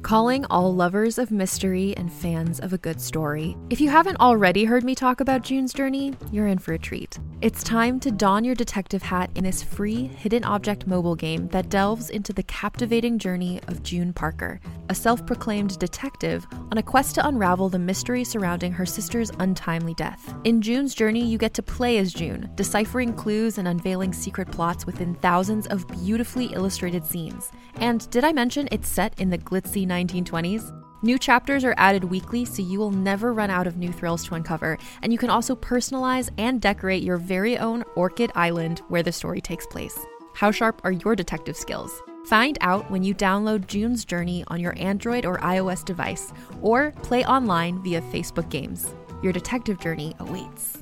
Calling all lovers of mystery and fans of a good story. If you haven't already heard me talk about June's Journey, you're in for a treat. It's time to don your detective hat in this free hidden object mobile game that delves into the captivating journey of June Parker, a self-proclaimed detective on a quest to unravel the mystery surrounding her sister's untimely death. In June's Journey, you get to play as June, deciphering clues and unveiling secret plots within thousands of beautifully illustrated scenes. And did I mention it's set in the glitzy 1920s? New chapters are added weekly, so you will never run out of new thrills to uncover, and you can also personalize and decorate your very own Orchid Island where the story takes place. How sharp are your detective skills? Find out when you download June's Journey on your Android or iOS device, or play online via Facebook Games. Your detective journey awaits.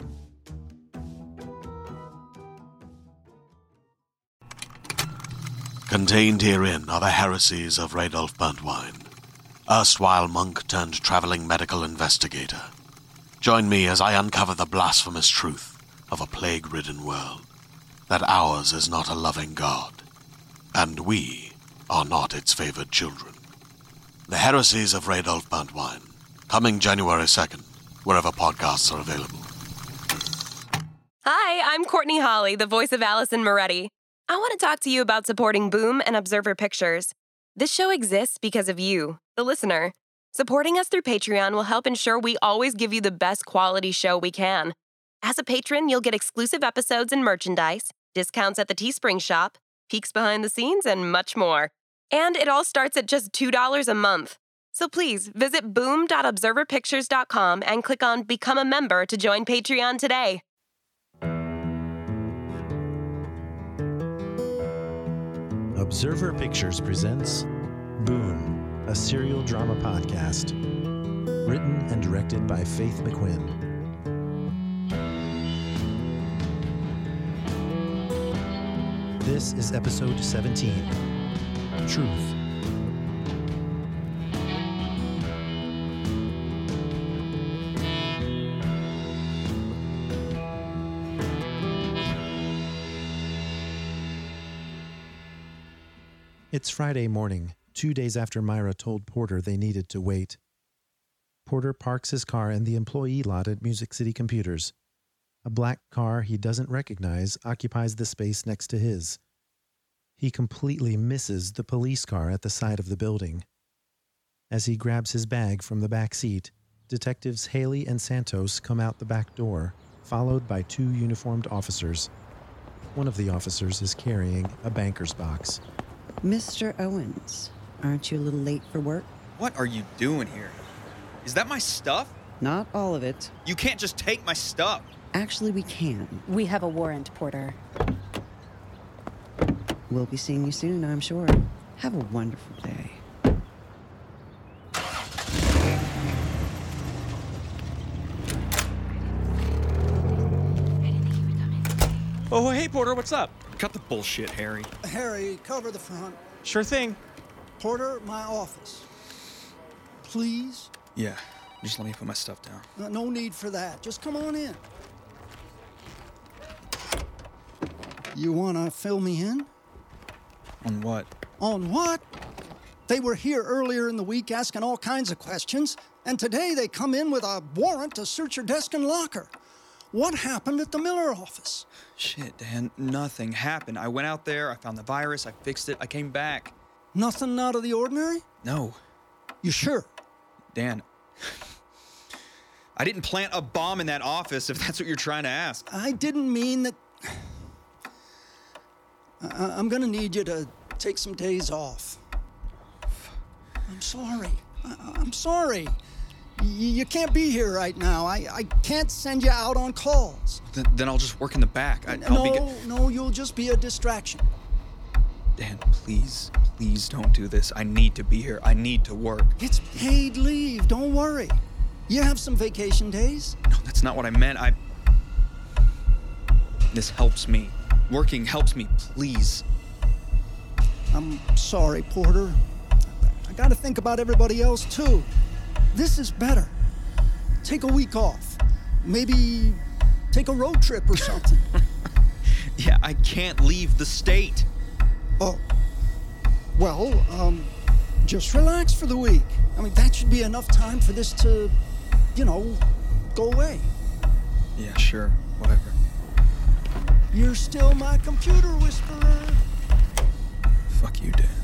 Contained herein are the heresies of Radolf Burntwine, erstwhile monk turned traveling medical investigator. Join me as I uncover the blasphemous truth of a plague-ridden world, that ours is not a loving God, and we are not its favored children. The heresies of Radolf Burntwine, coming January 2nd, wherever podcasts are available. Hi, I'm Courtney Holly, the voice of Allison Moretti. I want to talk to you about supporting Boom and Observer Pictures. This show exists because of you, the listener. Supporting us through Patreon will help ensure we always give you the best quality show we can. As a patron, you'll get exclusive episodes and merchandise, discounts at the Teespring shop, peeks behind the scenes, and much more. And it all starts at just $2 a month. So please visit boom.observerpictures.com and click on Become a Member to join Patreon today. Observer Pictures presents Boom, a serial drama podcast. Written and directed by Faith McQuinn. This is episode 17, Truth. It's Friday morning, 2 days after Myra told Porter they needed to wait. Porter parks his car in the employee lot at Music City Computers. A black car he doesn't recognize occupies the space next to his. He completely misses the police car at the side of the building. As he grabs his bag from the back seat, Detectives Haley and Santos come out the back door, followed by two uniformed officers. One of the officers is carrying a banker's box. Mr. Owens, aren't you a little late for work? What are you doing here? Is that my stuff? Not all of it. You can't just take my stuff. Actually, we can. We have a warrant, Porter. We'll be seeing you soon, I'm sure. Have a wonderful day. Oh, hey, Porter, what's up? Cut the bullshit, Harry. Harry, cover the front. Sure thing. Porter, my office. Please? Yeah, just let me put my stuff down. No need for that. Just come on in. You want to fill me in? On what? On what? They were here earlier in the week asking all kinds of questions, and today they come in with a warrant to search your desk and locker. What happened at the Miller office? Shit, Dan, nothing happened. I went out there, I found the virus, I fixed it, I came back. Nothing out of the ordinary? No. You sure? Dan, I didn't plant a bomb in that office, if that's what you're trying to ask. I didn't mean that. I'm gonna need you to take some days off. I'm sorry. I'm sorry. You can't be here right now. I can't send you out on calls. Then I'll just work in the back. No, you'll just be a distraction. Dan, please don't do this. I need to be here. I need to work. It's paid leave. Don't worry. You have some vacation days. No, that's not what I meant. This helps me. Working helps me, please. I'm sorry, Porter. I gotta think about everybody else, too. This is better. Take a week off. Maybe take a road trip or something. Yeah, I can't leave the state. Oh. Well, just relax for the week. I mean, that should be enough time for this to, go away. Yeah, sure. Whatever. You're still my computer whisperer. Fuck you, Dan.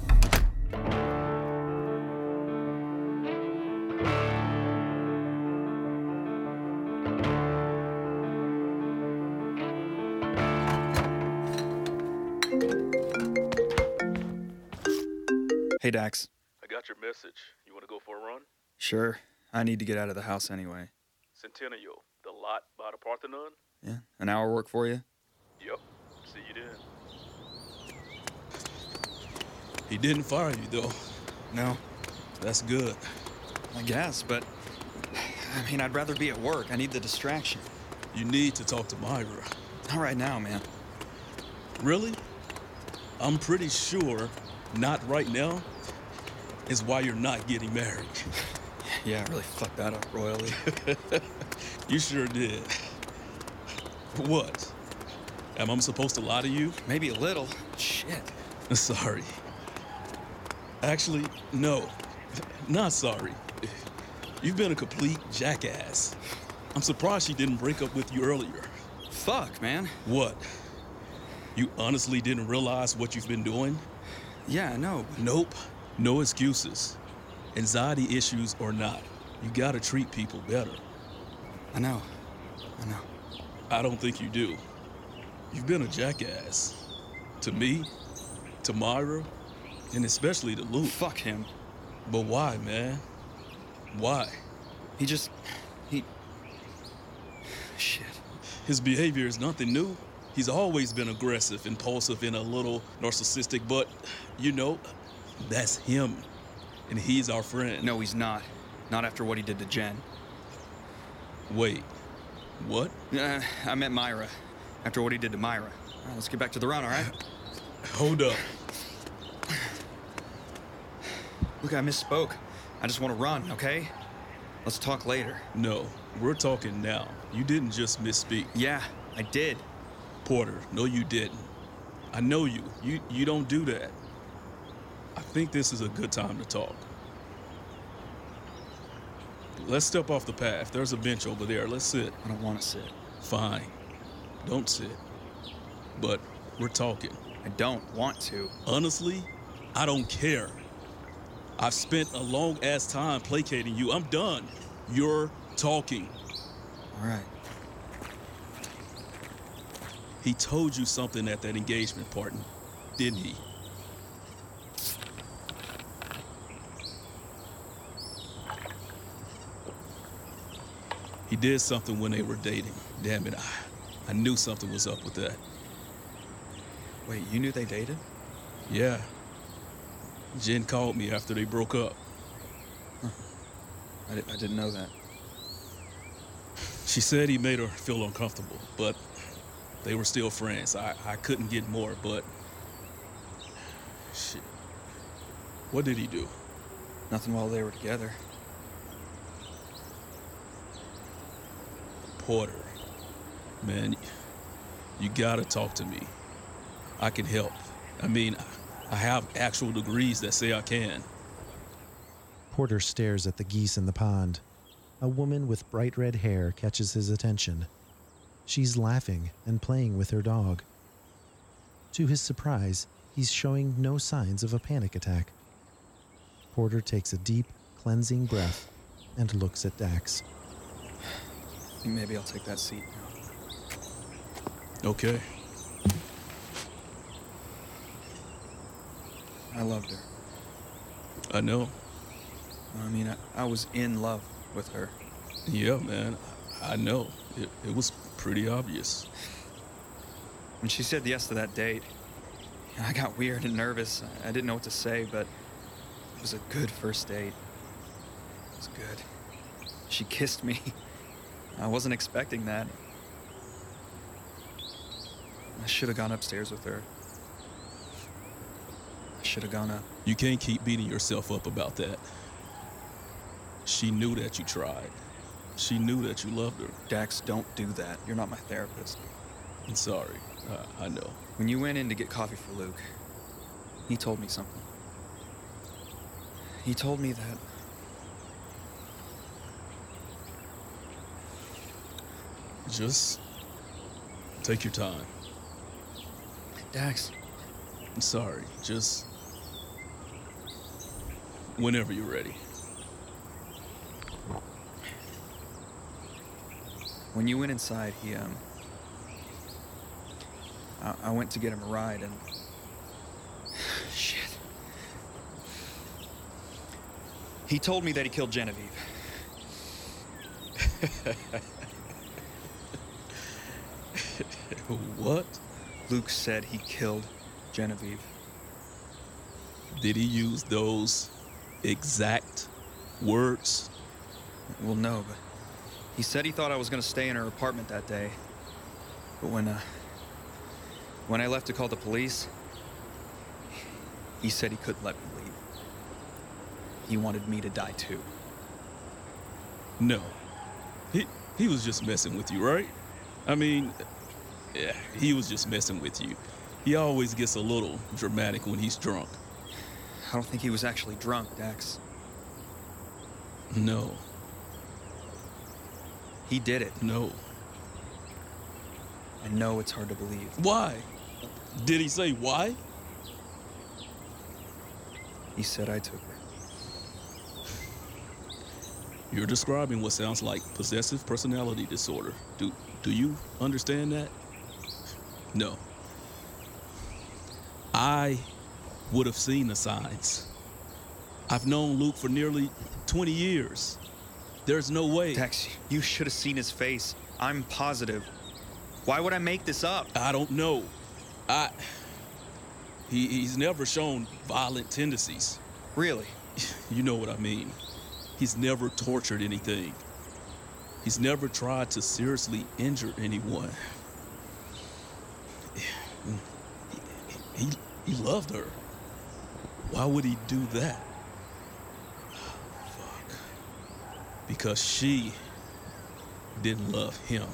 Hey, Dax. I got your message. You want to go for a run? Sure. I need to get out of the house anyway. Centennial, the lot by the Parthenon? Yeah, an hour work for you? Yep. See you then. He didn't fire you, though. No. That's good. I guess, but... I'd rather be at work. I need the distraction. You need to talk to Myra. Not right now, man. Really? I'm pretty sure not right now is why you're not getting married. Yeah, I really fucked that up royally. You sure did. What? Am I supposed to lie to you? Maybe a little. Shit. Sorry. Actually, no. Not sorry. You've been a complete jackass. I'm surprised she didn't break up with you earlier. Fuck, man. What? You honestly didn't realize what you've been doing? Yeah, I know. Nope. No excuses. Anxiety issues or not, you gotta treat people better. I know. I don't think you do. You've been a jackass. To me, to Myra, and especially to Luke. Fuck him. But why, man? Why? Shit. His behavior is nothing new. He's always been aggressive, impulsive, and a little narcissistic, but, that's him. And he's our friend. No, he's not. Not after what he did to Jen. Wait, what? I meant Myra. After what he did to Myra. All right, let's get back to the run, all right? Hold up. Look, I misspoke. I just want to run, okay? Let's talk later. No, we're talking now. You didn't just misspeak. Yeah, I did. Porter, no you didn't. I know you. You don't do that. I think this is a good time to talk. Let's step off the path. There's a bench over there. Let's sit. I don't want to sit. Fine. Don't sit. But we're talking. I don't want to. Honestly, I don't care. I've spent a long-ass time placating you. I'm done. You're talking. All right. He told you something at that engagement party, didn't he? He did something when they were dating. Damn it, I knew something was up with that. Wait, you knew they dated? Yeah. Jen called me after they broke up. Huh. I didn't know that. She said he made her feel uncomfortable, but they were still friends. I couldn't get more, but... Shit. What did he do? Nothing while they were together. Porter, man, you gotta talk to me. I can help. I have actual degrees that say I can. Porter stares at the geese in the pond. A woman with bright red hair catches his attention. She's laughing and playing with her dog. To his surprise, he's showing no signs of a panic attack. Porter takes a deep, cleansing breath and looks at Dax. I think maybe I'll take that seat now. Okay. I loved her. I know. I was in love with her. Yeah, man. I know. It was pretty obvious. When she said yes to that date, I got weird and nervous. I didn't know what to say, but it was a good first date. It was good. She kissed me. I wasn't expecting that. I should have gone upstairs with her. I should have gone up. You can't keep beating yourself up about that. She knew that you tried. She knew that you loved her. Dax, don't do that. You're not my therapist. I'm sorry. I know. When you went in to get coffee for Luke, he told me something. He told me that... Just take your time. Dax. I'm sorry, just whenever you're ready. When you went inside, I went to get him a ride and... Shit. He told me that he killed Genevieve. What? Luke said he killed Genevieve. Did he use those exact words? Well, no, but he said he thought I was gonna stay in her apartment that day. But when I left to call the police, he said he couldn't let me leave. He wanted me to die too. No. He was just messing with you, right? I mean, yeah, he was just messing with you. He always gets a little dramatic when he's drunk. I don't think he was actually drunk, Dax. No. He did it. No. I know it's hard to believe. Why? Did he say why? He said I took her. You're describing what sounds like possessive personality disorder. Do you understand that? No. I would have seen the signs. I've known Luke for nearly 20 years. There's no way. Tex, you should have seen his face. I'm positive. Why would I make this up? I don't know. He's never shown violent tendencies. Really? You know what I mean. He's never tortured anything. He's never tried to seriously injure anyone. He loved her. Why would he do that? Fuck. Because she didn't love him.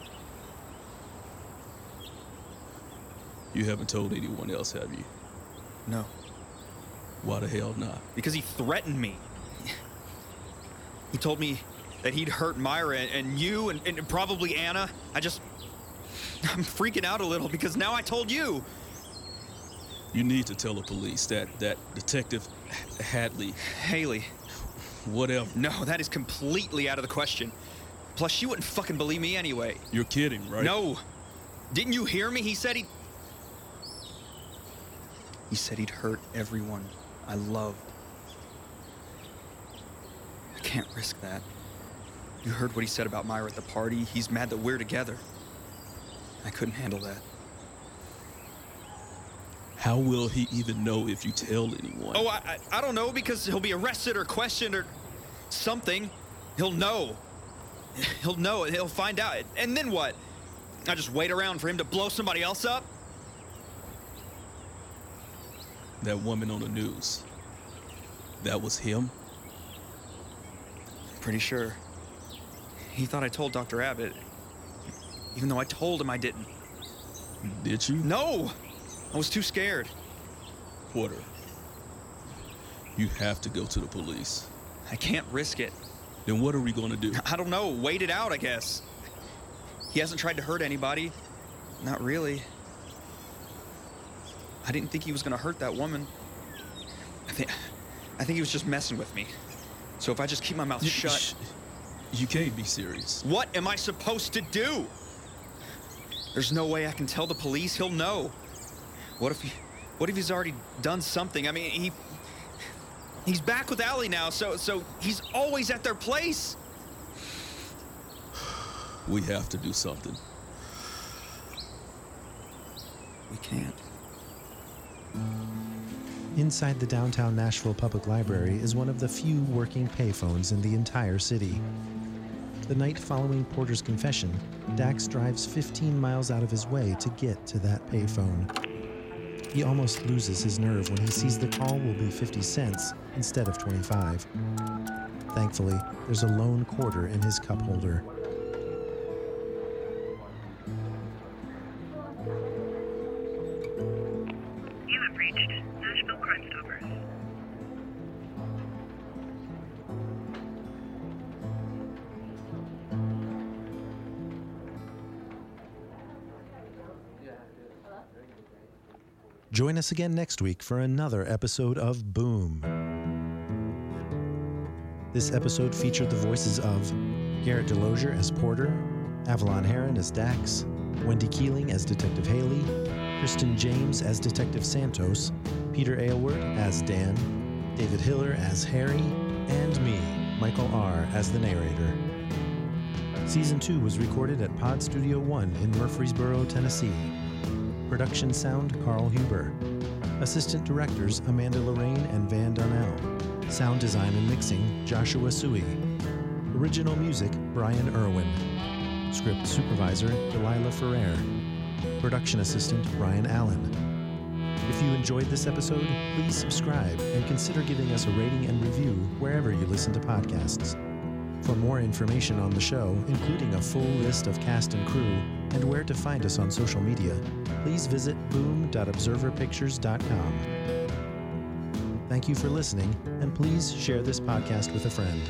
You haven't told anyone else, have you? No. Why the hell not? Because he threatened me. He told me that he'd hurt Myra and you and probably Anna. I'm freaking out a little because now I told you. You need to tell the police that Detective Hadley... Haley. Whatever. No, that is completely out of the question. Plus, she wouldn't fucking believe me anyway. You're kidding, right? No. Didn't you hear me? He said he'd hurt everyone I loved. I can't risk that. You heard what he said about Myra at the party. He's mad that we're together. I couldn't handle that. How will he even know if you tell anyone? Oh, I don't know, because he'll be arrested or questioned or something. He'll know. He'll know. He'll find out. And then what? I just wait around for him to blow somebody else up? That woman on the news. That was him? Pretty sure. He thought I told Dr. Abbott, even though I told him I didn't. Did you? No! I was too scared. Porter, you have to go to the police. I can't risk it. Then what are we going to do? I don't know. Wait it out, I guess. He hasn't tried to hurt anybody. Not really. I didn't think he was going to hurt that woman. I think he was just messing with me. So if I just keep my mouth shut... You can't be serious. What am I supposed to do? There's no way I can tell the police. He'll know. What if he's already done something? I mean, he's back with Allie now, so he's always at their place. We have to do something. We can't. Inside the downtown Nashville Public Library is one of the few working payphones in the entire city. The night following Porter's confession, Dax drives 15 miles out of his way to get to that payphone. He almost loses his nerve when he sees the call will be 50 cents instead of 25. Thankfully, there's a lone quarter in his cup holder. You have reached Nashville Crime Stoppers. Join us again next week for another episode of Boom. This episode featured the voices of Garrett Delosier as Porter, Avalon Heron as Dax, Wendy Keeling as Detective Haley, Kristen James as Detective Santos, Peter Aylward as Dan, David Hiller as Harry, and me, Michael R., as the narrator. Season 2 was recorded at Pod Studio 1 in Murfreesboro, Tennessee. Production sound, Carl Huber. Assistant directors, Amanda Lorraine and Van Donnell. Sound design and mixing, Joshua Sui. Original music, Brian Irwin. Script supervisor, Delilah Ferrer. Production assistant, Ryan Allen. If you enjoyed this episode, please subscribe and consider giving us a rating and review wherever you listen to podcasts. For more information on the show, including a full list of cast and crew, and where to find us on social media, please visit boom.observerpictures.com. Thank you for listening, and please share this podcast with a friend.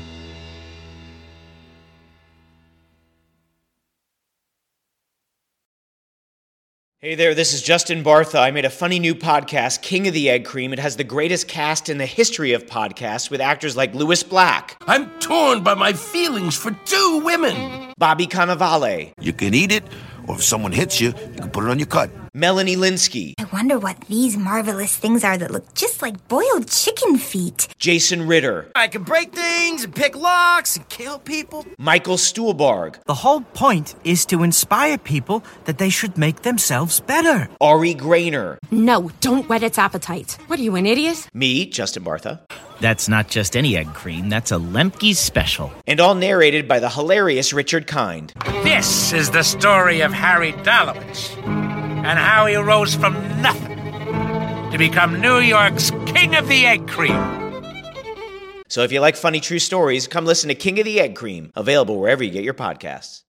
Hey there, this is Justin Bartha. I made a funny new podcast, King of the Egg Cream. It has the greatest cast in the history of podcasts with actors like Louis Black. I'm torn by my feelings for two women. Bobby Cannavale. You can eat it, or if someone hits you, you can put it on your cut. Melanie Linsky. I wonder what these marvelous things are that look just like boiled chicken feet. Jason Ritter. I can break things and pick locks and kill people. Michael Stuhlbarg. The whole point is to inspire people that they should make themselves better. Ari Grainer. No, don't whet its appetite. What are you, an idiot? Me, Justin Bartha. That's not just any egg cream, that's a Lemke's special. And all narrated by the hilarious Richard Kind. This is the story of Harry Dalowitz and how he rose from nothing to become New York's King of the Egg Cream. So if you like funny true stories, come listen to King of the Egg Cream, available wherever you get your podcasts.